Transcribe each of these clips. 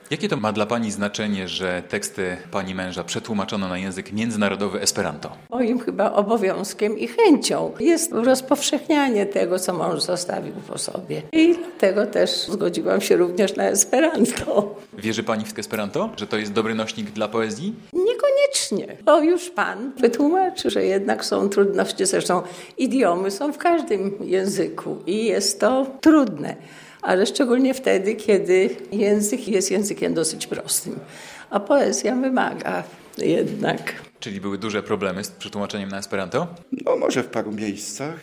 Jakie to ma dla Pani znaczenie, że teksty Pani męża przetłumaczono na język międzynarodowy Esperanto? Moim chyba obowiązkiem i chęcią jest rozpowszechnianie tego, co mąż zostawił po sobie. I dlatego też zgodziłam się również na Esperanto. Wierzy Pani w Esperanto, że to jest dobry nośnik dla poezji? Niekoniecznie, bo już Pan wytłumaczy, że jednak są trudności. Zresztą idiomy są w każdym języku i jest to trudne. Ale szczególnie wtedy, kiedy język jest językiem dosyć prostym. A poezja wymaga jednak. Czyli były duże problemy z przetłumaczeniem na Esperanto? No może w paru miejscach.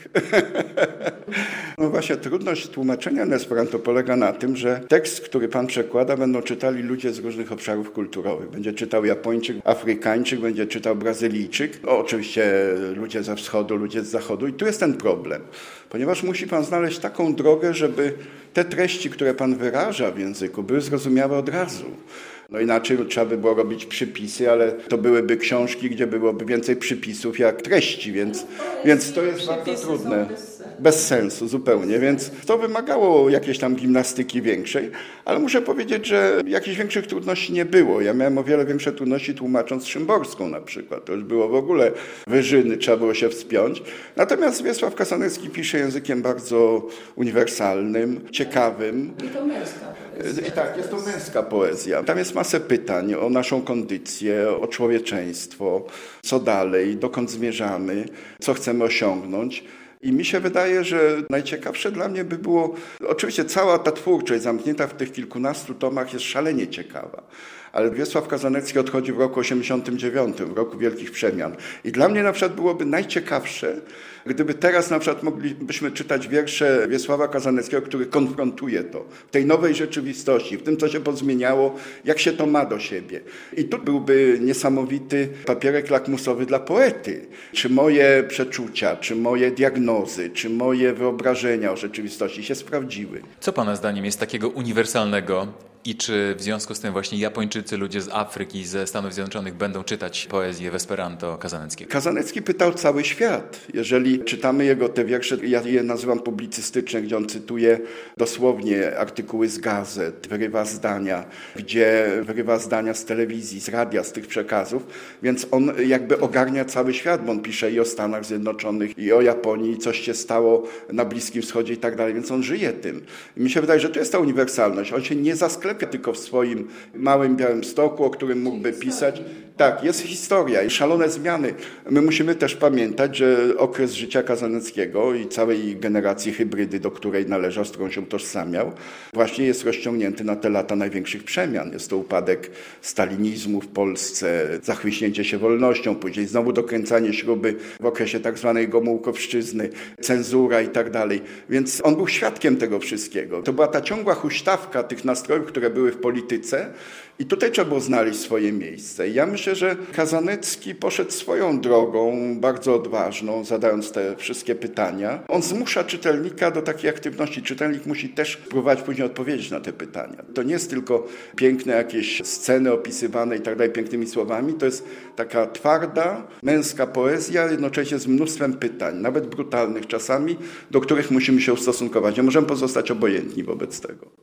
No właśnie trudność tłumaczenia na Esperanto polega na tym, że tekst, który pan przekłada, będą czytali ludzie z różnych obszarów kulturowych. Będzie czytał Japończyk, Afrykańczyk, będzie czytał Brazylijczyk. No, oczywiście ludzie ze wschodu, ludzie z zachodu. I tu jest ten problem. Ponieważ musi pan znaleźć taką drogę, żeby te treści, które pan wyraża w języku, były zrozumiałe od razu. No inaczej trzeba by było robić przypisy, ale to byłyby książki, gdzie byłoby więcej przypisów jak treści, więc to jest bardzo trudne. Bez sensu zupełnie, więc to wymagało jakiejś tam gimnastyki większej, ale muszę powiedzieć, że jakichś większych trudności nie było. Ja miałem o wiele większe trudności tłumacząc Szymborską na przykład. To już było w ogóle wyżyny, trzeba było się wspiąć. Natomiast Wiesław Kazanecki pisze językiem bardzo uniwersalnym, ciekawym. I to męska poezja. Tak, jest to męska poezja. Tam jest masę pytań o naszą kondycję, o człowieczeństwo, co dalej, dokąd zmierzamy, co chcemy osiągnąć. I mi się wydaje, że najciekawsze dla mnie by było, oczywiście cała ta twórczość zamknięta w tych kilkunastu tomach jest szalenie ciekawa. Ale Wiesław Kazanecki odchodzi w roku 89, w roku wielkich przemian. I dla mnie na przykład byłoby najciekawsze, gdyby teraz na przykład moglibyśmy czytać wiersze Wiesława Kazaneckiego, który konfrontuje to w tej nowej rzeczywistości, w tym, co się pozmieniało, jak się to ma do siebie. I tu byłby niesamowity papierek lakmusowy dla poety. Czy moje przeczucia, czy moje diagnozy, czy moje wyobrażenia o rzeczywistości się sprawdziły. Co Pana zdaniem jest takiego uniwersalnego i czy w związku z tym właśnie Japończycy, ludzie z Afryki, ze Stanów Zjednoczonych będą czytać poezję w Esperanto Kazaneckiego? Kazanecki pytał cały świat. Jeżeli czytamy jego te wiersze, ja je nazywam publicystyczne, gdzie on cytuje dosłownie artykuły z gazet, wyrywa zdania, gdzie wyrywa zdania z telewizji, z radia, z tych przekazów, więc on jakby ogarnia cały świat, bo on pisze i o Stanach Zjednoczonych, i o Japonii, i coś się stało na Bliskim Wschodzie i tak dalej, więc on żyje tym. I mi się wydaje, że to jest ta uniwersalność. On się nie zasklepia tylko w swoim małym Białymstoku, o którym mógłby pisać. Tak, jest historia i szalone zmiany. My musimy też pamiętać, że okres życia Kazaneckiego i całej generacji hybrydy, do której należał, z którą się utożsamiał, właśnie jest rozciągnięty na te lata największych przemian. Jest to upadek stalinizmu w Polsce, zachłyśnięcie się wolnością, później znowu dokręcanie śruby w okresie tak zwanej Gomułkowszczyzny, cenzura i tak dalej. Więc on był świadkiem tego wszystkiego. To była ta ciągła huśtawka tych nastrojów, które były w polityce i tutaj trzeba było znaleźć swoje miejsce. I ja myślę, że Kazanecki poszedł swoją drogą, bardzo odważną, zadając te wszystkie pytania. On zmusza czytelnika do takiej aktywności. Czytelnik musi też próbować później odpowiedzieć na te pytania. To nie jest tylko piękne jakieś sceny opisywane i tak dalej pięknymi słowami. To jest taka twarda, męska poezja, jednocześnie z mnóstwem pytań, nawet brutalnych czasami, do których musimy się ustosunkować. Nie możemy pozostać obojętni wobec tego.